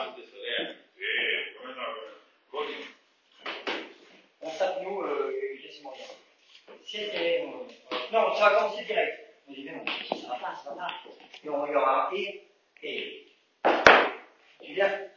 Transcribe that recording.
是不是这样？ 对，我们那个高兴。 On tape nous quasiment rien. Non, ça va commencer direct. On dit, mais non, ça va pas. Et il y aura et. Tu viens